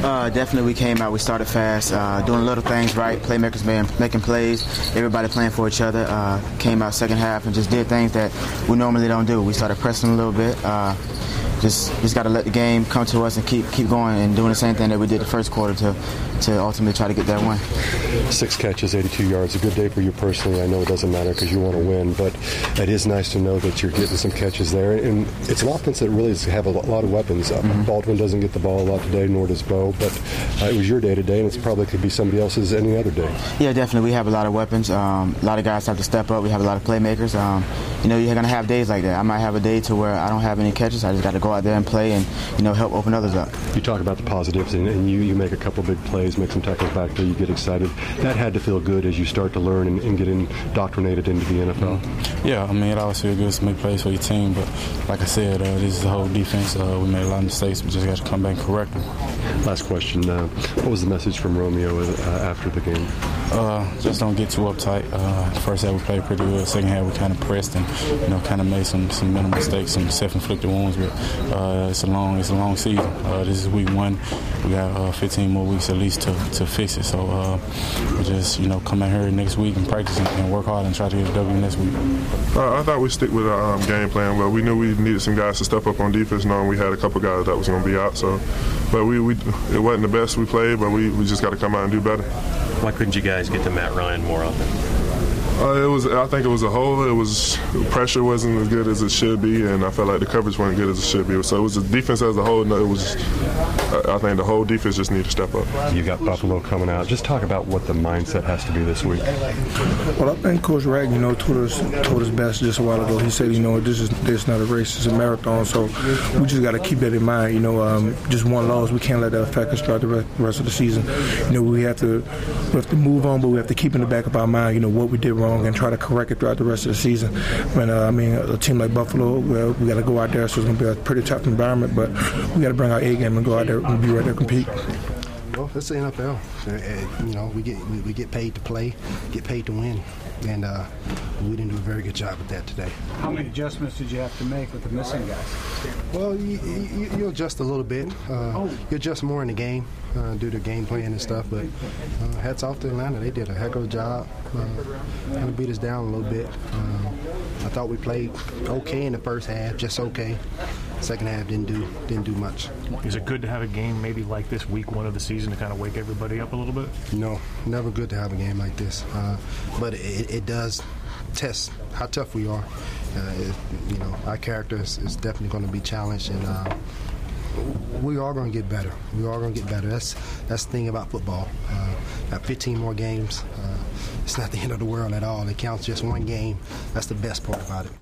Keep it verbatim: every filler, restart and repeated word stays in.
Uh, definitely, we came out. We started fast, uh, doing little things right. Playmakers man, making plays. Everybody playing for each other. Uh, came out second half and just did things that we normally don't do. We started pressing a little bit. Uh, just just got to let the game come to us and keep keep going and doing the same thing that we did the first quarter to to ultimately try to get that win. Six catches, eighty-two yards. A good day for you personally. I know it doesn't matter because you want to win, but it is nice to know that you're getting some catches there. And it's an offense that really have a lot of weapons. Uh, mm-hmm. Baldwin doesn't get the ball a lot today, nor does Bo, but uh, it was your day today, and it probably could be somebody else's any other day. Yeah, definitely. We have a lot of weapons. Um, a lot of guys have to step up. We have a lot of playmakers. Um, you know, you're going to have days like that. I might have a day to where I don't have any catches. I just got to go out there and play and, you know, help open others up. You talk about the positives, and, and you, you make a couple big plays, make some tackles back there, you get excited. That had to feel good as you start to learn and, and get indoctrinated into the N F L. Yeah, I mean, it always feels good to make plays for your team, but like I said, uh, this is the whole defense. Uh, we made a lot of mistakes. We just got to come back and correct them. Last question. Uh, what was the message from Romeo uh, after the game? Uh, just don't get too uptight. Uh, first half we played pretty good. Second half we kind of pressed and, you know, kind of made some, some minimal mistakes, some self-inflicted wounds. But uh, it's a long it's a long season. Uh, this is week one. We got uh, fifteen more weeks at least to, to fix it. So uh, we just, you know, come out here next week and practice and, and work hard and try to get a W next week. Uh, I thought we'd stick with our um, game plan. Well, we knew we needed some guys to step up on defense, knowing we had a couple guys that was going to be out. So, but we, we it wasn't the best we played, but we, we just got to come out and do better. Why couldn't you guys get to Matt Ryan more often? Uh, it was. I think it was a whole. It was pressure wasn't as good as it should be, and I felt like the coverage wasn't good as it should be. So it was the defense as a whole. No, it was. I think the whole defense just needed to step up. You got Buffalo coming out. Just talk about what the mindset has to be this week. Well, I think Coach Rag, you know, told us told us best just a while ago. He said, you know, this is this not a race, it's a marathon. So we just got to keep that in mind. You know, um, just one loss, we can't let that affect us throughout the rest of the season. You know, we have to we have to move on, but we have to keep in the back of our mind, you know, what we did wrong and try to correct it throughout the rest of the season. And uh, I mean, a team like Buffalo, well, we got to go out there, so it's going to be a pretty tough environment, but we got to bring our A game and go out there and be right there to compete. Well, it's the N F L. Uh, you know, we get we, we get paid to play, get paid to win, and uh, we didn't do a very good job with that today. How many adjustments did you have to make with the missing guys? Well, you, you, you adjust a little bit. Uh, you adjust more in the game, uh, do the game plan and stuff. But uh, hats off to Atlanta. They did a heck of a job. Uh, kind of beat us down a little bit. Uh, I thought we played okay in the first half, just okay. Second half didn't do didn't do much. Is it good to have a game maybe like this week one of the season to kind of wake everybody up a little bit? No, never good to have a game like this. Uh, but it, it does test how tough we are. Uh, it, you know, our character is, is definitely going to be challenged, and uh, we are going to get better. We are going to get better. That's that's the thing about football. Uh, got fifteen more games. Uh, it's not the end of the world at all. It counts just one game. That's the best part about it.